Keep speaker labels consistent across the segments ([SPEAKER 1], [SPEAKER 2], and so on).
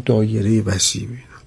[SPEAKER 1] این دایره وسیع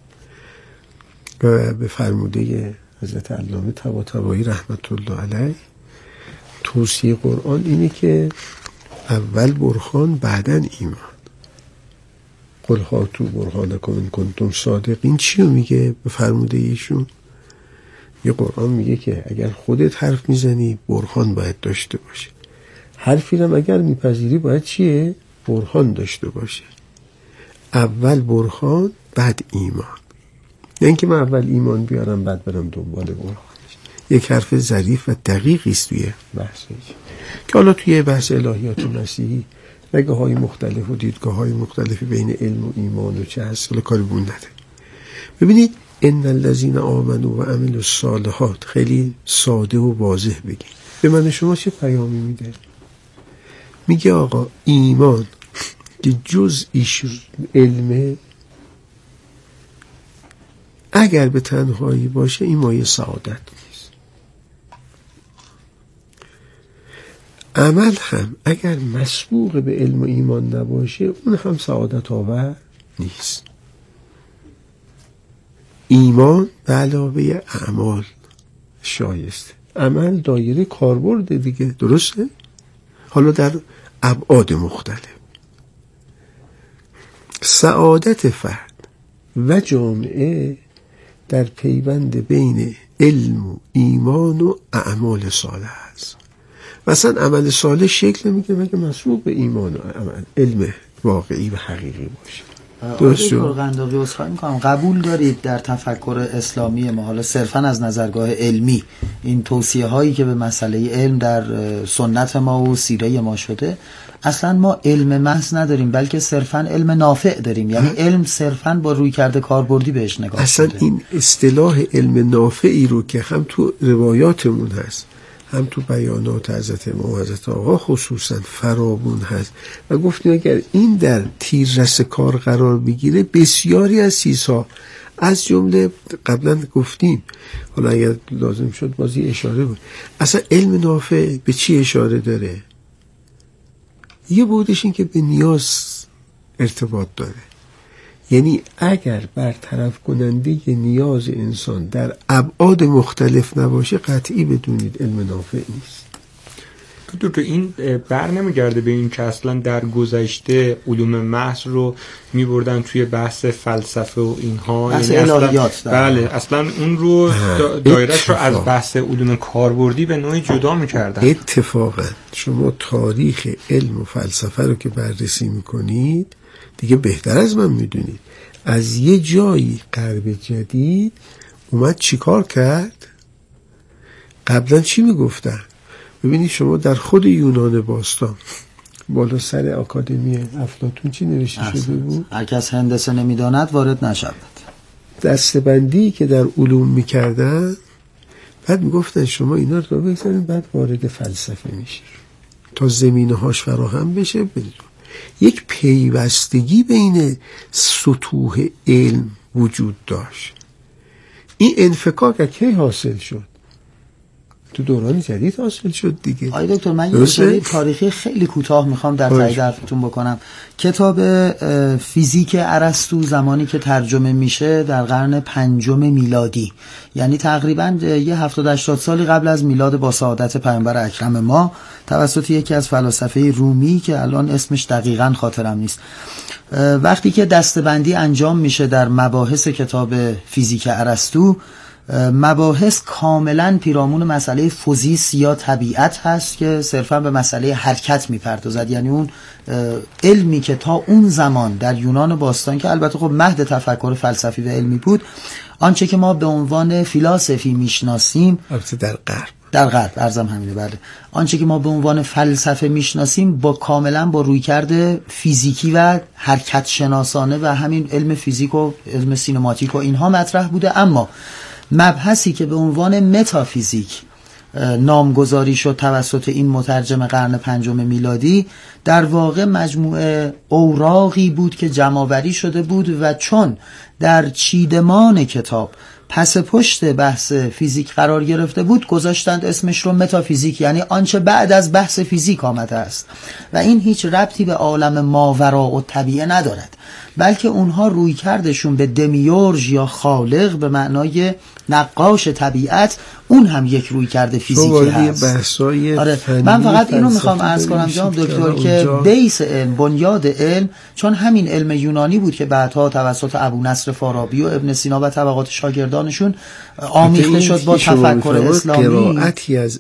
[SPEAKER 1] و به فرموده حضرت علامه طباطبایی رحمت الله علیه توصیه قرآن اینه که اول برهان بعدن ایمان. قل هاتوا برهانکم ان کنتم صادقین چی رو میگه به فرموده ایشون؟ یه قرآن میگه که اگر خودت حرف میزنی برهان باید داشته باشه، حرفی رو اگر میپذیری باید چیه؟ برهان داشته باشه. اول برهان بعد ایمان، نه اینکه من اول ایمان بیارم بعد برم دنبال برهانش. یک حرف ظریف و دقیقی است توی بحثش که حالا توی بحث الهیات مسیحی رگه های مختلف و دیدگاه های مختلفی بین علم و ایمان و چه هست حالا کاری بون نده. ببینید ان الذین آمنوا و عملوا الصالحات خیلی ساده و واضح بگید به من شما چه پیامی میده؟ میگه آقا ایمان که جزئیش علمه اگر به تنهایی باشه این مایه سعادت نیست. عمل هم اگر مسبوق به علم و ایمان نباشه اون هم سعادت آور نیست. ایمان به علاوه اعمال شایسته. عمل دایره کاربرد دیگه، درسته؟ حالا در ابعاد مختلف. سعادت فرد و جامعه در پیوند بین علم و ایمان و اعمال صالح است. مثلا عمل صالح شکل میگه مگه مسبوق به ایمان و علم واقعی و حقیقی باشه.
[SPEAKER 2] درست قنداقی عذرخواهی میکنم، قبول دارید در تفکر اسلامی ما حالا صرفا از نظرگاه علمی این توصیه هایی که به مسئله علم در سنت ما و سیره ما شده اصلا ما علم محض نداریم بلکه صرفا علم نافع داریم، یعنی علم صرفا با روی کرده کاربردی بهش نگاه
[SPEAKER 1] اصلا شده. این اصطلاح علم نافعی رو که هم تو روایاتمون هست هم تو بیانات حضرت ما و حضرت آقا خصوصا فراوون هست و گفتیم اگر این در تیررس کار قرار بگیره بسیاری از چیزها از جمله قبلا گفتیم حالا اگر لازم شد بازی اشاره بود اصلا علم نافع به چی اشاره داره؟ یه بودش این که به نیاز ارتباط داره، یعنی اگر برطرف کننده نیاز انسان در ابعاد مختلف نباشه قطعی بدونید علم نافع نیست.
[SPEAKER 3] تو این بر نمیگرده به این که اصلا در گذشته علوم محض رو میبردن توی بحث فلسفه و اینها،
[SPEAKER 2] بحث
[SPEAKER 3] یعنی
[SPEAKER 2] الهیات
[SPEAKER 3] بله اصلا اون رو دایره‌اش رو از بحث علوم کاربردی به نوعی جدا میکردن.
[SPEAKER 1] اتفاقا شما تاریخ علم و فلسفه رو که بررسی میکنید دیگه بهتر از من میدونید از یه جایی غرب جدید اومد چیکار کرد؟ قبلا چی میگفتن؟ ببینید شما در خود یونان باستان بالا سر آکادمی افلاطون چی نوشته شده بود؟
[SPEAKER 2] هر کس هندسه نمیداند وارد نشود.
[SPEAKER 1] دستبندی که در علوم میکردن بعد میگفتن شما اینا رو بگذارید بعد وارد فلسفه میشید تا زمینه‌هاش فراهم بشه. بدون یک پیوستگی بین سطوح علم وجود داشت. این انفکاک از کی حاصل شد؟ تو دوران جدید حاصل شد دیگه.
[SPEAKER 2] آقای دکتر من یه سری تاریخی خیلی کوتاه میخوام در تایید حرفتون بکنم. کتاب فیزیک ارسطو زمانی که ترجمه میشه در قرن 5 میلادی، یعنی تقریبا یه 70-80 سالی قبل از میلاد با سعادت پیامبر اکرم ما، توسط یکی از فلاسفه رومی که الان اسمش دقیقاً خاطرم نیست، وقتی که دسته‌بندی انجام میشه در مباحث کتاب فیزیک ارسطو، مباحث کاملا پیرامون مسئله فوزیس یا طبیعت هست که صرفا به مسئله حرکت میپردازد. یعنی اون علمی که تا اون زمان در یونان باستان که البته خب مهد تفکر فلسفی و علمی بود، آنچه که ما به عنوان فیلاسفی میشناسیم،
[SPEAKER 1] البته
[SPEAKER 2] در غرب عرضم همینه، بله، آنچه که ما به عنوان فلسفه میشناسیم با کاملا با رویکرد فیزیکی و حرکت شناسانه و همین علم فیزیک و علم سینماتیک و اینها مطرح بوده. اما مبحثی که به عنوان متافیزیک نامگذاری شد توسط این مترجم قرن 5 میلادی در واقع مجموعه اوراقی بود که جمع‌آوری شده بود و چون در چیدمان کتاب پس پشت بحث فیزیک قرار گرفته بود گذاشتند اسمش رو متافیزیک، یعنی آنچه بعد از بحث فیزیک آمده است و این هیچ ربطی به عالم ماوراء الطبیعه ندارد. بلکه اونها روی کردشون به دمیورژ یا خالق به معنای نقاش طبیعت، اون هم یک روی کرده فیزیکی هست.
[SPEAKER 1] آره
[SPEAKER 2] من فقط اینو میخوام عرض کنم جناب دکتر که بیس علم، بنیاد علم، چون همین علم یونانی بود که بعدها توسط ابو نصر فارابی و ابن سینا و طبقات شاگردانشون آمیخته شد با تفکر اسلامی.
[SPEAKER 1] قرائتی از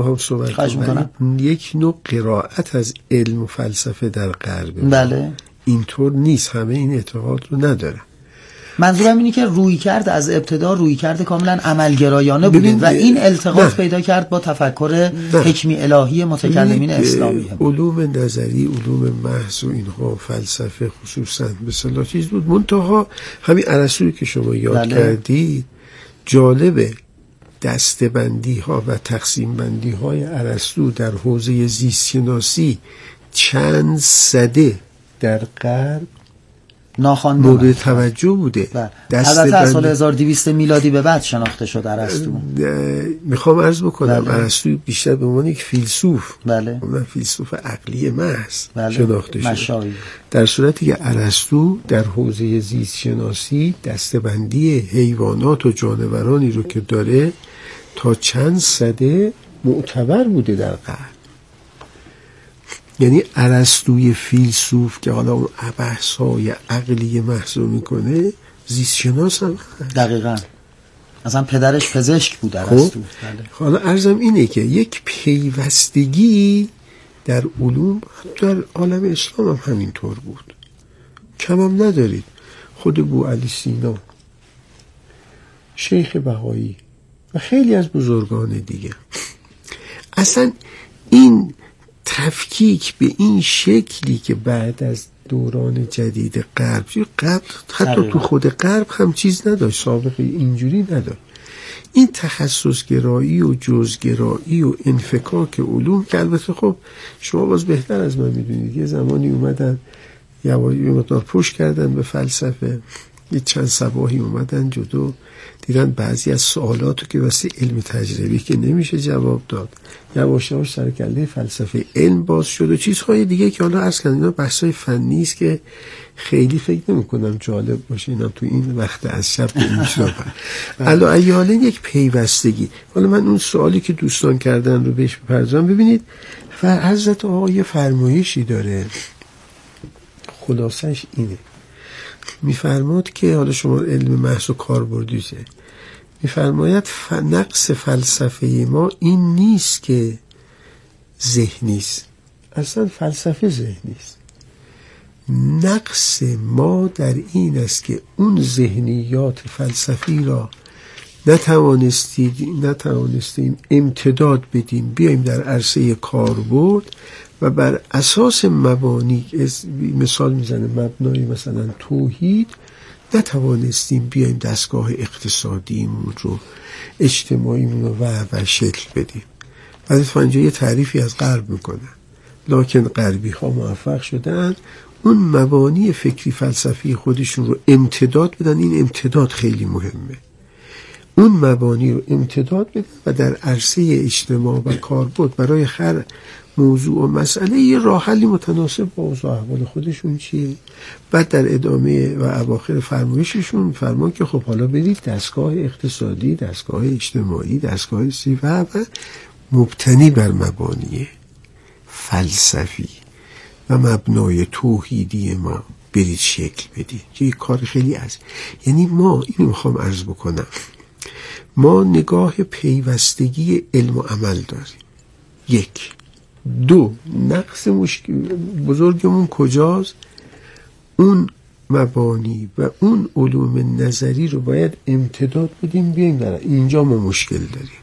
[SPEAKER 1] یک نوع قرائت از علم و فلسفه در غرب.
[SPEAKER 2] بله
[SPEAKER 1] اینطور نیست، همه این اعتقاد رو نداره.
[SPEAKER 2] منظورم اینه که روی کرد از ابتدا روی کرد کاملا عملگرایانه بوده و این التقاط پیدا کرد با تفکر حکمی الهی متکلمین اسلامی.
[SPEAKER 1] علوم نظری، علوم محض و اینها، فلسفه خصوصا به اصطلاح چیز بود. منتها همین ارسطویی که شما یاد کردید جالبه، دسته‌بندی ها و تقسیم بندی های ارسطو در حوزه زیست شناسی چند سده در غرب
[SPEAKER 2] ناخوانده
[SPEAKER 1] مورد توجه بوده.
[SPEAKER 2] البته از سال 1200 میلادی به بعد شناخته شد ارسطو.
[SPEAKER 1] میخوام عرض بکنم ارسطو بیشتر به عنوان یک فیلسوف، فیلسوف عقلی محض شناخته شد، در صورتی که ارسطو در حوزه زیست شناسی دسته‌بندی حیوانات و جانورانی رو که داره تا چند سده معتبر بوده در غرب. یعنی ارسطوی فیلسوف که حالا اون بحث‌های عقلی محض میکنه، زیست شناس هم
[SPEAKER 2] دقیقاً اصلا پدرش پزشک بود ارسطو.
[SPEAKER 1] حالا عرضم اینه که یک پیوستگی در علوم در عالم اسلام هم همینطور بود، کم هم ندارید. خود بوعلی سینا، شیخ بهایی و خیلی از بزرگان دیگه، اصلا این تفکیک به این شکلی که بعد از دوران جدید غرب حتی تو خود غرب هم چیز نداشت، سابقه اینجوری نداشت. این تخصص گرایی و جزگرایی و انفکاک علوم که البته خب شما باز بهتر از من میدونید یه زمانی اومدن یه مقدار پشت کردن به فلسفه، یه چند صباحی اومدن جلو، دیدن بعضی از سوالاتو که واسه علم تجربی که نمیشه جواب داد، یواش یواش سر کله فلسفه علم باز شد و چیزهای دیگه که حالا عرض کردم اینا بحثای فنی است که خیلی فکر نمی‌کنم جالب باشه اینا تو این وقت از شب به این شب. علا ایالن یک پیوستگی. حالا من اون سوالی که دوستان کردن رو بهش بپردازم. ببینید حضرت آقا یه فرمایشی داره، خلاصش اینه، میفرماد که حالا شما علم محض و کاربردیشه، میفرماید نقص فلسفه ما این نیست که ذهنی است، اصلا فلسفه ذهنی است. نقص ما در این است که اون ذهنیات فلسفی را نتوانستیم امتداد بدیم بیایم در عرصه کاربرد و بر اساس مبانی، مثال میزنه مبنای مثلا توحید، نتوانستیم بیایم دستگاه اقتصادیمون رو، اجتماعیمون رو و شکل بدیم. بعد اینجا یه تعریفی از غرب میکنن، لکن غربی ها موفق شدن اون مبانی فکری فلسفی خودشون رو امتداد بدن. این امتداد خیلی مهمه، اون مبانی رو امتداد بدن و در عرصه اجتماع و کاربرد برای هر موضوع و مسئله یه راه حلی متناسب با اوضاع احوال خودشون چیه. بعد در ادامه و اواخر فرمایششون فرمان که خب حالا برید دستگاه اقتصادی، دستگاه اجتماعی، دستگاه و مبتنی بر مبانی فلسفی و مبنای توحیدی ما برید شکل بدید، که یک کار خیلی یعنی ما اینو میخوام عرض بکنم، ما نگاه پیوستگی علم و عمل داریم. یک. دو، نقص بزرگمون کجاست؟ اون مبانی و اون علوم نظری رو باید امتداد بدیم بیایم در اینجا ما مشکل داریم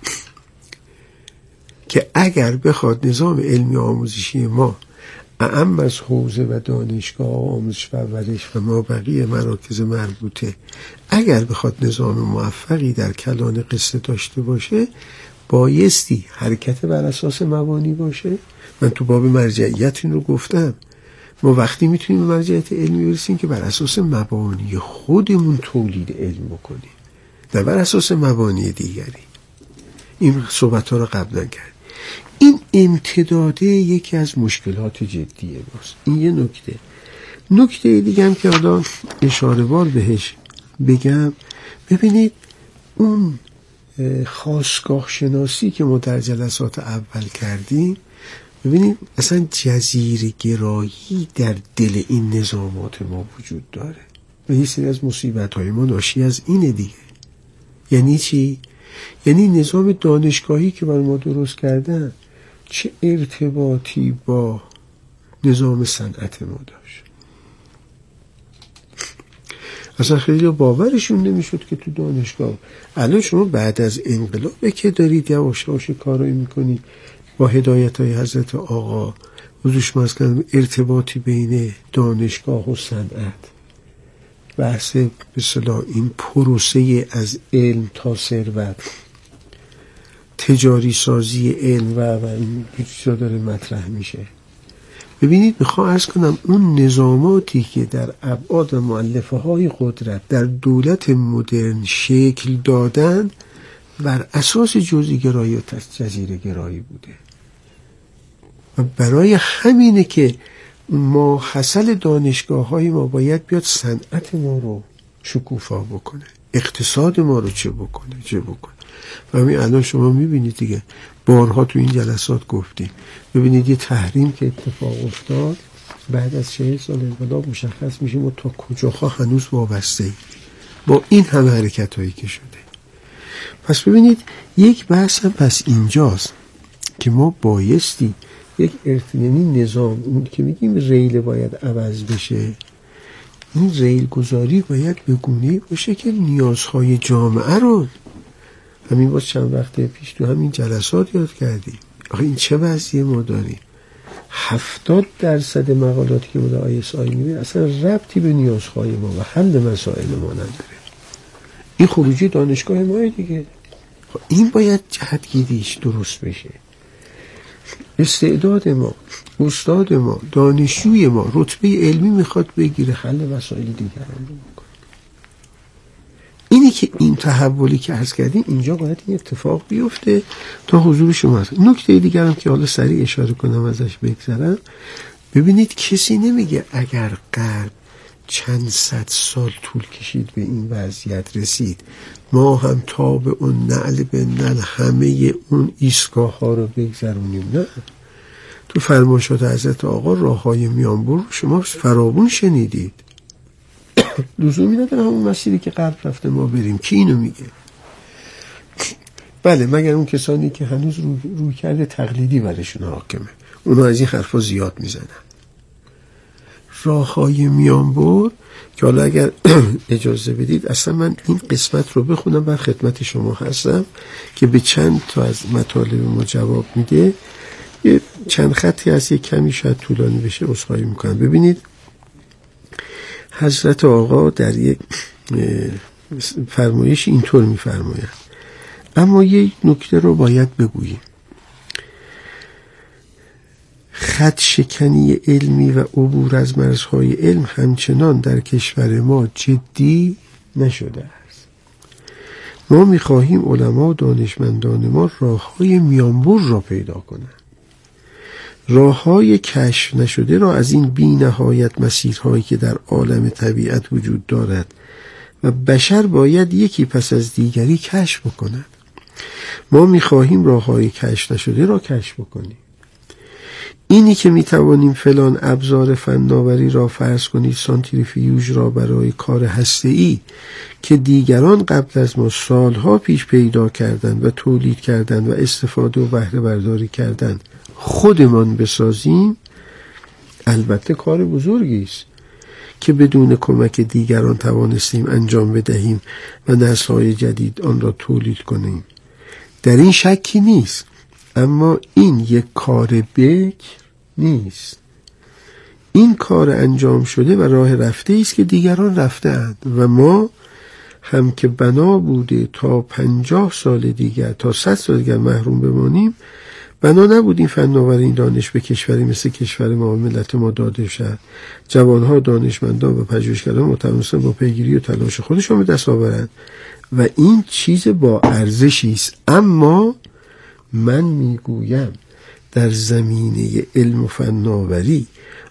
[SPEAKER 1] که اگر بخواد نظام علمی آموزشی ما اعم از حوزه و دانشگاه و آموزش و پرورش و ما بقیه مراکز مربوطه اگر بخواد نظام موفقی در کلان قصه داشته باشه، بایستی حرکت بر اساس مبانی باشه. من تو باب مرجعیت این رو گفتم، ما وقتی میتونیم به مرجعیت علمی برسیم که بر اساس مبانی خودمون تولید علم بکنیم، نه بر اساس مبانی دیگری. این صحبت ها رو قبلا کرد. این امتداده یکی از مشکلات جدیه باست. این یه نکته. نکته دیگه هم که حالا اشاره بار بهش بگم، ببینید اون خاستگاه شناسی که ما در جلسات اول کردیم، ببینید اصلا جزیره گرایی در دل این نظامات ما وجود داره و یه سری از مصیبت‌های ما ناشی از اینه دیگه. یعنی چی؟ یعنی نظام دانشگاهی که برای ما درست کردن چه ارتباطی با نظام صنعت ما داشت؟ اصلا خیلی باورشون نمیشد که تو دانشگاه الان شما بعد از انقلاب که دارید یواش یواش کارایی میکنید با هدایت‌های حضرت آقا حضورش مثلا ارتباطی بین دانشگاه و صنعت، بحث به اصطلاح این پروسه از علم تا ثروت، تجاری سازی علم و این چیزا داره مطرح میشه. ببینید میخوام عرض کنم اون نظاماتی که در ابعاد مؤلفه های قدرت در دولت مدرن شکل دادن بر اساس جزئی گرایی و جزیره گرایی بوده و برای همینه که ما حاصل دانشگاه های ما باید بیاد صنعت ما رو شکوفا بکنه، اقتصاد ما رو چه بکنه. و همین الان شما میبینید دیگه، بارها تو این جلسات گفتیم، ببینید یه تحریم که اتفاق افتاد بعد از 40 سال انقلاب مشخص میشه ما تا کجاها هنوز وابسته ایم با این همه حرکت هایی که شده. پس ببینید یک بحث هم پس اینجاست که ما بایستی یک یعنی نظام اون که میگیم ریل باید عوض بشه، این ریل گذاری باید به گونه‌ای باشه که نیازهای جامعه رو، همین باز چند وقت پیش تو همین جلسات یاد کردیم. آخه این چه وضعیه ما داریم؟ 70% مقالاتی که ما در ISI می‌بینیم اصلا ربطی به نیازهای ما و حل مسائل ما نداره. این خروجی دانشگاه ما دیگه. این باید جهتگیریش درست بشه. استعداد ما، استاد ما، دانشجوی ما رتبه علمی میخواد بگیره، حل مسائل دیگران رو بکنه. اینی که این تحولی که عرض کردیم اینجا باید این اتفاق بیفته تا حضور شما هست. نکته دیگرم که حالا سریع اشاره کنم ازش بگذرم، ببینید کسی نمیگه اگر غرب چند صد سال طول کشید به این وضعیت رسید ما هم تا به اون نعل به نعل همه اون ایستگاه ها رو بگذرونیم. نه، تو فرمایشات حضرت آقا راههای میانبر رو شما فراوون شنیدید. لزومی نداره همون مسیری که غرب رفته ما بریم. کی اینو میگه؟ بله، مگر اون کسانی که هنوز روی کرده تقلیدی برشون حاکمه، اونا از این حرفا زیاد میزنن. راههای میانبر که حالا اگر اجازه بدید اصلا من این قسمت رو بخونم بر خدمت شما هستم که به چند تا از مطالب ما جواب میده. یه چند خطی از یک کمی شاید طولانی بشه، عذرخواهی میکنم. ببینید حضرت آقا در یک فرمایش اینطور میفرمایند: اما یک نکته رو باید بگوییم، خط شکنی علمی و عبور از مرزهای علم همچنان در کشور ما جدی نشده است. ما می‌خواهیم علما و دانشمندان ما راه‌های میانبر را پیدا کنند، راه‌های کشف نشده را از این بی‌نهایت مسیرهایی که در عالم طبیعت وجود دارد و بشر باید یکی پس از دیگری کشف بکند. ما می‌خواهیم راه‌های کشف نشده را کشف بکنیم. اینی که میتوانیم فلان ابزار فناوری را فرض کنید سانتریفیوژ را برای کار هسته‌ای که دیگران قبل از ما سالها پیش پیدا کردند و تولید کردند و استفاده و بهره برداری کردند خودمان بسازیم، البته کار بزرگی است که بدون کمک دیگران توانستیم انجام بدهیم و نسل‌های جدید آن را تولید کنیم. در این شکی نیست، اما این یک کار بکر نیست. این کار انجام شده و راه رفته است که دیگران رفتند و ما هم که بنا بوده تا 50 سال دیگر تا 100 سال دیگر محروم بمانیم، بنا نبودیم فناوری این دانش به کشوری مثل کشور ما و ملت ما داده شد. جوانها، دانشمندان و پژوهشگران متمسک با پیگیری و تلاش خودشان به دست آورند و این چیز با ارزشی است. اما من میگویم در زمینه علم و فناوری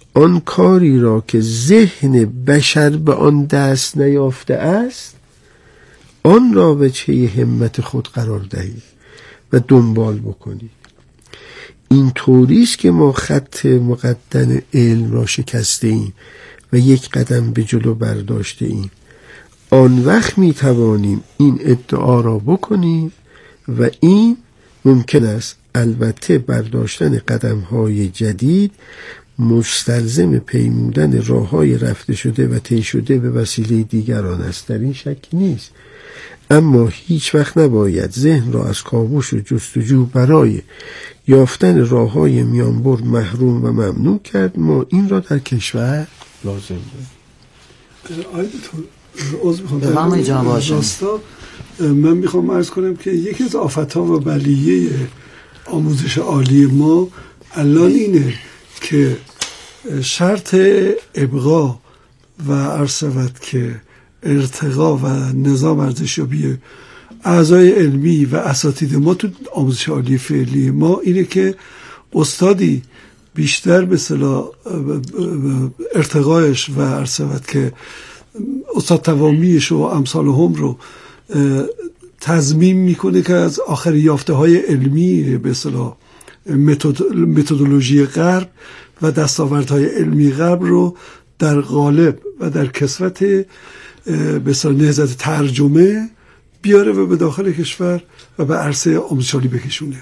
[SPEAKER 1] آن کاری را که ذهن بشر به آن دست نیافته است آن را به چه همت خود قرار دهید و دنبال بکنید. این طوریست که ما خط مقدم علم را شکسته ایم و یک قدم به جلو برداشته ایم. آن وقت می توانیم این ادعا را بکنیم و این ممکن است. البته برداشتن قدم‌های جدید مستلزم پیمودن راه‌های رفته شده و طی شده به وسیله دیگران است، در این شک نیست. اما هیچ وقت نباید ذهن را از کاوش و جستجو برای یافتن راه‌های میانبر محروم و ممنوع کرد. ما این را در کشور لازم داریم.
[SPEAKER 2] عضو میخوام
[SPEAKER 4] من میخوام عرض کنم که یکی از آفت‌ها و بلیه آموزش عالی ما الان اینه که شرط ابقا و ارسوت که ارتقا و نظام ارزشیابی اعضای علمی و اساتید ما تو آموزش عالی فعلی ما اینه که استادی بیشتر به اصطلاح ارتقایش و ارسوت که استاد توامیش و امثال هم رو تضمین میکنه که از آخر یافته های علمی به اصطلاح متدولوژی غرب و دستاوردهای علمی غرب رو در قالب و در کثرت به اصطلاح نهضت ترجمه بیاره و به داخل کشور و به عرصه آموزش عالی بکشونه.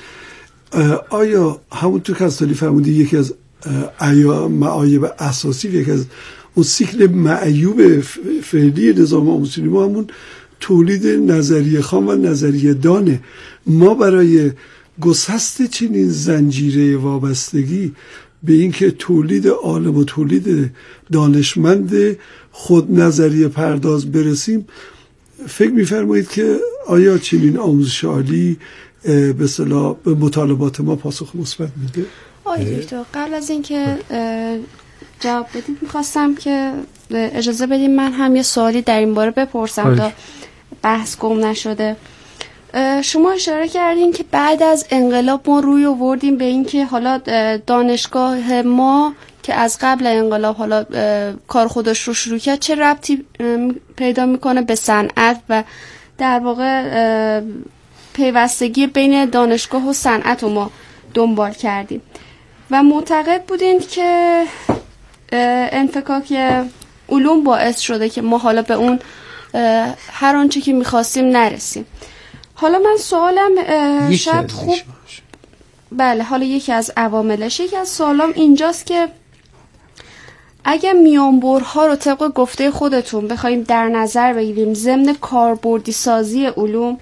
[SPEAKER 4] آیا همونطور که از فرمودی یکی از معایب اساسی یکی از اون سیکل معیوب فعلی نظام آموزشی ما همون تولید نظریه خام و نظریه دانه. ما برای گسست چنین زنجیره وابستگی به اینکه تولید عالم و تولید دانشمند خود نظریه پرداز برسیم، فکر می‌فرمایید که آیا چنین آموزش عالی به اصطلاح به مطالبات ما پاسخ مثبت میده؟
[SPEAKER 5] آقای دکتر، قبل از اینکه جواب بدید میخواستم که اجازه بدیم من هم یه سوالی در این باره بپرسم تا بحث گم نشده. شما اشاره کردین که بعد از انقلاب ما روی آوردیم به این که حالا دانشگاه ما که از قبل انقلاب حالا کار خودش رو شروع کرد چه ربطی پیدا میکنه به صنعت و در واقع پیوستگی بین دانشگاه و صنعت رو ما دنبال کردیم و معتقد بودین که انفکاک علوم باعث شده که ما حالا به اون هر آنچه که میخواستیم نرسیم. حالا من سوالم شاید خوب بله حالا یکی از عواملش، یکی از سوالام اینجاست که اگه میانبرها رو طبق گفته خودتون بخوایم در نظر بگیریم ضمن کاربردی سازی علوم،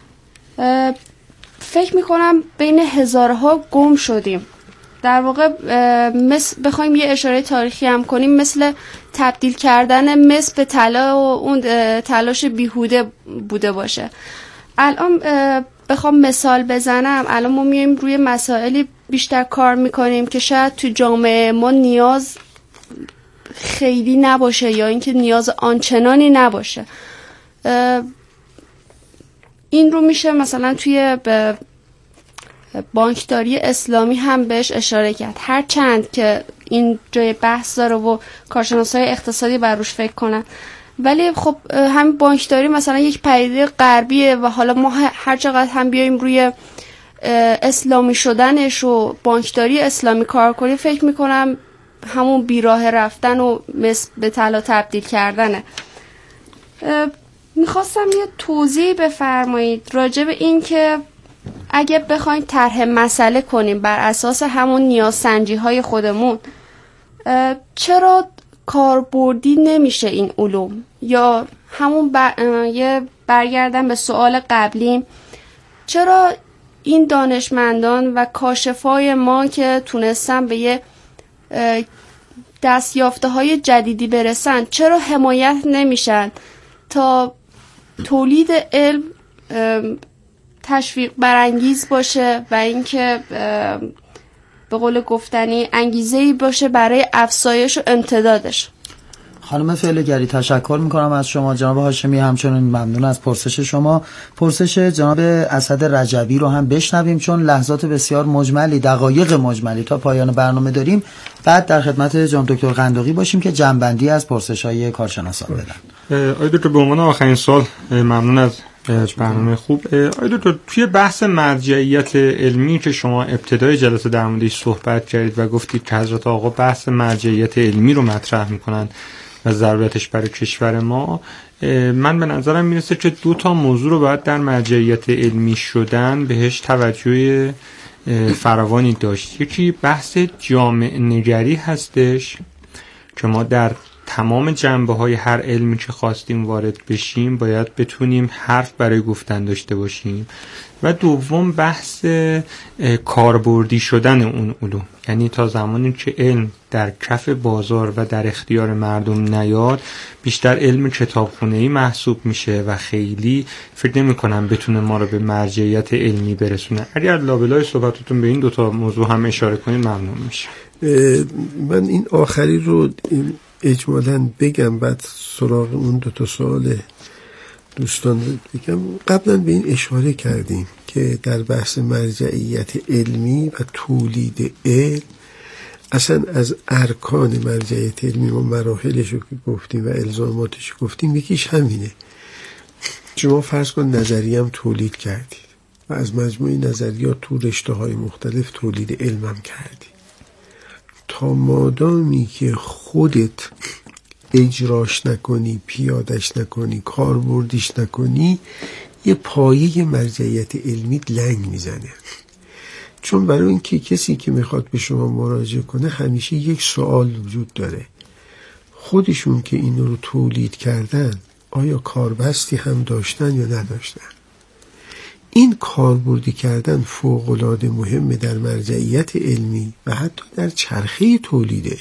[SPEAKER 5] فکر میکنم بین هزارها گم شدیم. در واقع بخوایم یه اشاره تاریخی هم کنیم مثل تبدیل کردن مس به طلا و اون تلاش بیهوده بوده باشه. الان بخوام مثال بزنم، الان ما میایم روی مسائلی بیشتر کار میکنیم که شاید تو جامعه ما نیاز خیلی نباشه یا اینکه نیاز آنچنانی نباشه. این رو میشه مثلا توی بانکداری اسلامی هم بهش اشاره کرد، هر چند که این جای بحث داره و کارشناسای اقتصادی بر روش فکر کنن، ولی خب همین بانکداری مثلا یک پدیده غربیه و حالا ما هر چقدر هم بیایم روی اسلامی شدنش و بانکداری اسلامی کار کنیم، فکر میکنم همون بیراه رفتن و به طلا تبدیل کردنه. میخواستم یه توضیح بفرمایید راجع به این که اگه بخوایم طرح مسئله کنیم بر اساس همون نیازسنجی های خودمون، چرا کاربردی نمیشه این علوم؟ یا همون یه برگردن به سوال قبلی، چرا این دانشمندان و کاشفای ما که تونستن به یه دستیافته های جدیدی برسن چرا حمایت نمیشن تا تولید علم تشویق برانگیز باشه و اینکه به قول گفتنی انگیزه‌ای باشه برای افزایش و امتدادش؟
[SPEAKER 2] خانم فعلگری تشکر میکنم از شما. جناب هاشمی همچنین ممنون از پرسش شما. پرسش جناب اسد رجبی رو هم بشنویم چون لحظات بسیار مجملی، دقایق مجملی تا پایان برنامه داریم. بعد در خدمت جناب دکتر قندقی باشیم که جنبندی از پرسش‌های کارشناسان بدن.
[SPEAKER 3] آقای دکتر به عنوان آخرین سوال ممنون از برنامه خوب. آقای دکتر توی بحث مرجعیت علمی که شما ابتدای جلسه در موردش صحبت کردید و گفتید که حضرت آقا بحث مرجعیت علمی رو مطرح میکنن و ضرورتش برای کشور ما، من به نظرم میرسه که 2 موضوع رو باید در مرجعیت علمی شدن بهش توجه فراوانی داشت. یکی بحث جامع نگری هستش که ما در تمام جنبه‌های هر علمی که خواستیم وارد بشیم باید بتونیم حرف برای گفتن داشته باشیم. و دوم بحث کاربردی شدن اون علوم، یعنی تا زمانی که علم در کف بازار و در اختیار مردم نیاد بیشتر علم کتابخونه‌ای محسوب میشه و خیلی فکر نمی‌کنم بتونه ما رو به مرجعیت علمی برسونه. اگر لابلای صحبتتون به این 2 موضوع هم اشاره کنید ممنون میشه.
[SPEAKER 1] من این آخری رو اجمالاً بگم بعد سراغ اون 2 سوال دوستان بگم. قبلا به این اشاره کردیم که در بحث مرجعیت علمی و تولید علم اصلا از ارکان مرجعیت علمی ما مراحلش رو گفتیم و الزاماتش گفتیم، یکیش همینه. شما فرض کن نظریه هم تولید کردید و از مجموعه نظریات تو رشته‌های مختلف تولید علم هم کردید. تا مادامی که خودت اجراش نکنی، پیادش نکنی، کاربردیش نکنی، یه پایه مرجعیت علمی لنگ میزنه. چون برای اینکه کسی که میخواد به شما مراجعه کنه همیشه یک سوال وجود داره: خودشون که اینو رو تولید کردن آیا کاربستی هم داشتن یا نداشتن؟ این کاربردی کردن فوق‌العاده مهمه در مرجعیت علمی و حتی در چرخه تولیده.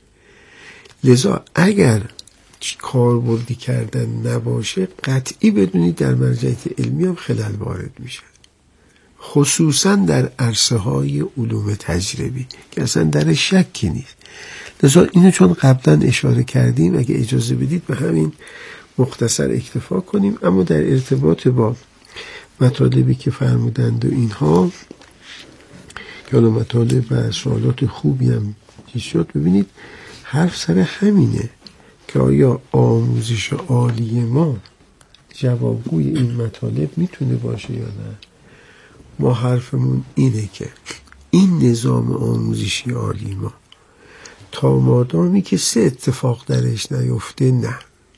[SPEAKER 1] لذا اگر کاربردی کردن نباشه قطعی بدونید در مرجعیت علمی هم خلل وارد میشه، خصوصا در عرصه های علوم تجربی که اصلا در شکی نیست. لذا اینو چون قبلا اشاره کردیم اگه اجازه بدید به همین مختصر اکتفا کنیم. اما در ارتباط با مطالبی که فرمودند و اینها که حالا مطالب و سوالات خوبی هم چیز شد، ببینید حرف سر همینه که آیا آموزش عالی ما جوابگوی این مطالب میتونه باشه یا نه. ما حرفمون اینه که این نظام آموزشی عالی ما تا مادامی که 3 اتفاق درش نیفته نه.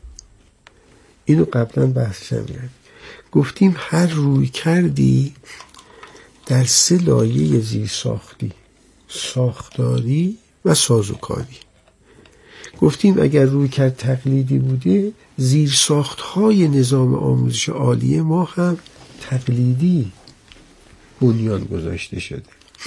[SPEAKER 1] اینو قبلا بحثش هم گفتیم، هر روی کردی در 3 لایه زیر ساختی: ساختاری و سازوکاری. گفتیم اگر روی کرد تقلیدی بوده، زیر ساختهای نظام آموزش عالی ما هم تقلیدی بنیان گذاشته شده.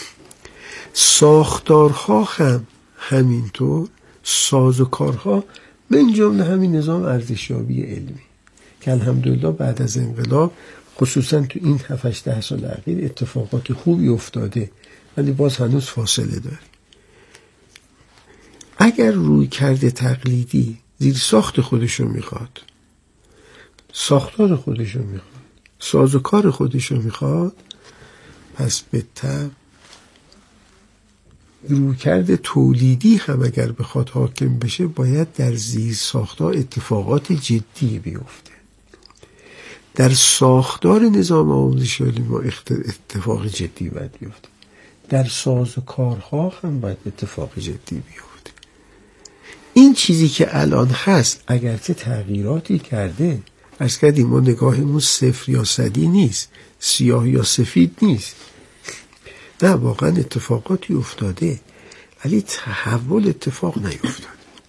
[SPEAKER 1] ساختارها هم همینطور، سازوکارها من جمله همین نظام ارزشیابی علمی که الحمدلله بعد از انقلاب خصوصا تو این 7-8 سال اخیر اتفاقات خوبی افتاده، ولی باز هنوز فاصله داره. اگر روی کرده تقلیدی زیر ساخت خودشو میخواد، ساختار خودشو میخواد، سازوکار خودشو میخواد، پس به طبع روی کرده تولیدی هم اگر بخواد حاکم بشه باید در زیر ساختار اتفاقات جدی بیفته. در ساختار نظام آموزش عالی ما اتفاق جدی باید بیفته، در سازوکارها هم باید اتفاق جدی بیفته. این چیزی که الان هست اگرچه تغییراتی کرده، عرض کردیم ما نگاهمون 0 یا 100 نیست، سیاه یا سفید نیست، نه واقعا اتفاقاتی افتاده ولی تحول اتفاق نیفتاده.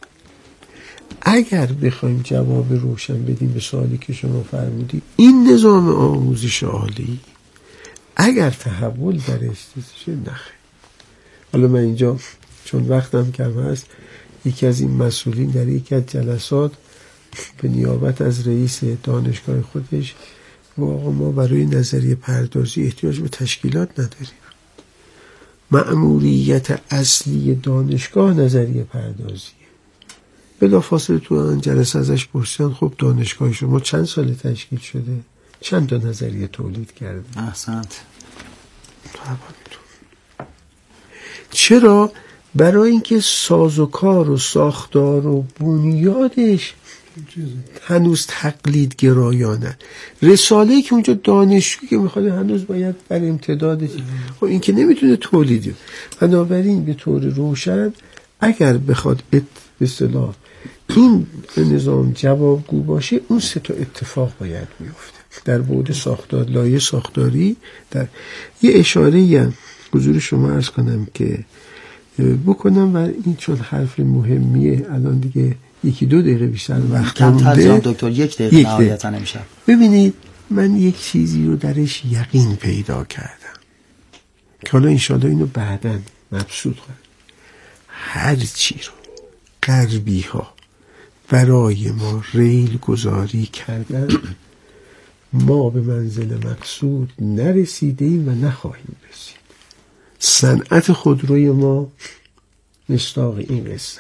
[SPEAKER 1] اگر بخوایم جواب روشن بدیم به سوالی که شما فرمودید، این نظام آموزش عالی اگر تحول درش شه نخه. حالا من اینجا چون وقتم کم هست، یکی از این مسئولین در یکی از جلسات به نیابت از رئیس دانشگاه خودش واقعا ما برای نظریه پردازی احتیاج به تشکیلات نداریم، مأموریت اصلی دانشگاه نظریه پردازیه. بلافاصله تو آن جلسه ازش پرسیدن خب دانشگاه شما چند سال تشکیل شده؟ چند تا نظریه تولید کرده؟
[SPEAKER 2] احسنت.
[SPEAKER 1] چرا؟ برای اینکه سازوکار و ساختار و بنیادش هنوز تقلید گرایانه. رساله‌ای که اونجا دانشجو که میخواد هنوز باید بر امتداد خب این که نمیتونه تولیدی. بنابراین به طور روشن اگر بخواد به اصطلاح این نظام جوابگو باشه، اون سه تا اتفاق باید بیفته در بعد ساختار، لایه ساختاری. در یه اشاره‌ای هم حضور شما عرض کنم که بکنم و این چون حرف مهمیه، الان دیگه 1-2 دقیقه بیشتر وقت
[SPEAKER 2] مونده. دکتر 1 دقیقه نهایتا نمیشه.
[SPEAKER 1] ببینید من یک چیزی رو درش یقین پیدا کردم که حالا انشاءالله اینو بعداً مبسوط کنم. هر چی رو غربی ها برای ما ریل گذاری کردن ما به منزل مقصود نرسیدیم و نخواهیم رسید. صنعت خودروی ما مصداق این قصه است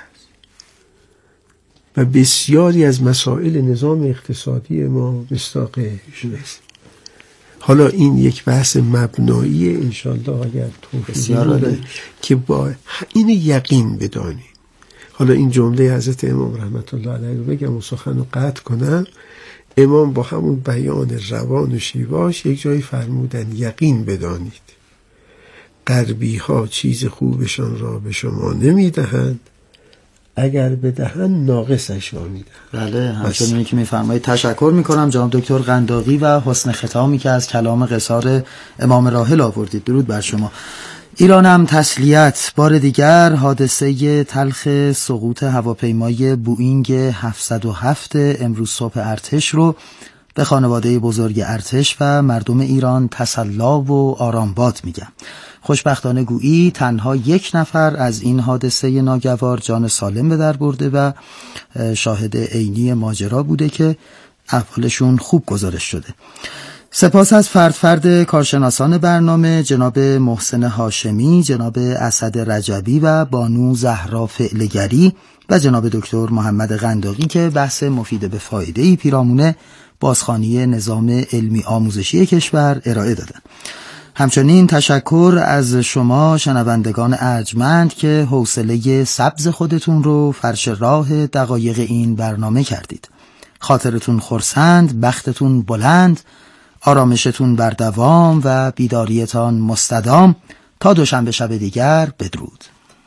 [SPEAKER 1] و بسیاری از مسائل نظام اقتصادی ما مصداق این است. حالا این یک بحث مبنایی انشاءالله اگر توفیق بده که با این یقین بدانیم. حالا این جمله حضرت امام رحمت الله علیه رو بگم و سخن رو قطع کنم. امام با همون بیان روان و شیواش یک جایی فرمودن یقین بدانید غربی ها چیز خوبشان را به شما نمیدهند، اگر بدهند ناقصش را میدهند.
[SPEAKER 2] بله، همچنینی که میفرمایید. تشکر میکنم جناب دکتر قنداقی و حسن ختامی که از کلام قصار امام راحل آوردید. درود بر شما. ایرانم تسلیت. بار دیگر حادثه تلخ سقوط هواپیمای بوئینگ 707 امروز صبح ارتش رو به خانواده بزرگ ارتش و مردم ایران تسلا و آرامباد میگم. خوشبختانه گویی تنها 1 نفر از این حادثه ناگوار جان سالم به در برده و شاهد عینی ماجرا بوده که احوالشون خوب گزارش شده. سپاس از فرد کارشناسان برنامه، جناب محسن هاشمی، جناب اسد رجبی و بانو زهرا فعلگری و جناب دکتر محمد قنداقی که بحث مفید به فایده‌ای پیرامون بازخوانی نظام علمی آموزشی کشور ارائه دادن. همچنین تشکر از شما شنوندگان ارجمند که حوصله سبز خودتون رو فرش راه دقایق این برنامه کردید. خاطرتون خرسند، بختتون بلند، آرامشتون بر دوام و بیداریتان مستدام. تا دوشنبه شب دیگر، بدرود.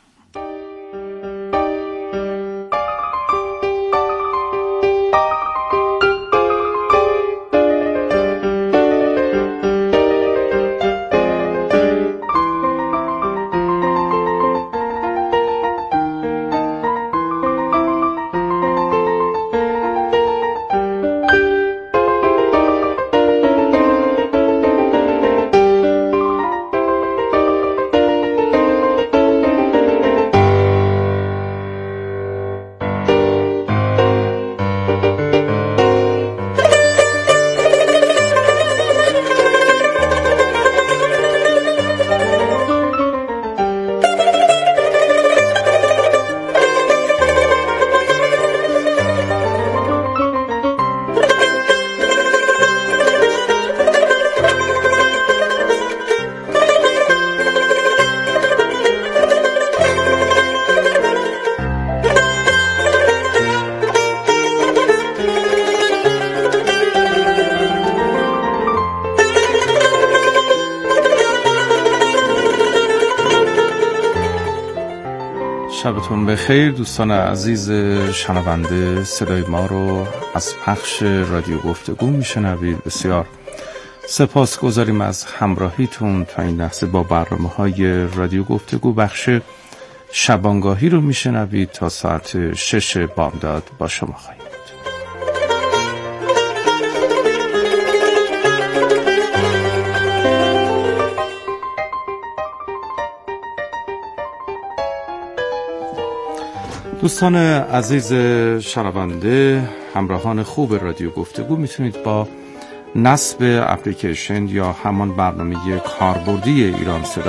[SPEAKER 6] شبتون بخیر دوستان عزیز شنونده. صدای ما رو از پخش رادیو گفتگو میشنوید. بسیار سپاسگزاریم از همراهیتون تا این لحظه با برنامه‌های رادیو گفتگو. بخش شبانگاهی رو میشنوید تا ساعت 6 بامداد با شما خواهیم. دوستان عزیز شنونده، همراهان خوب رادیو گفتگو، میتونید با نصب اپلیکیشن یا همان برنامه کاربردی ایران صدا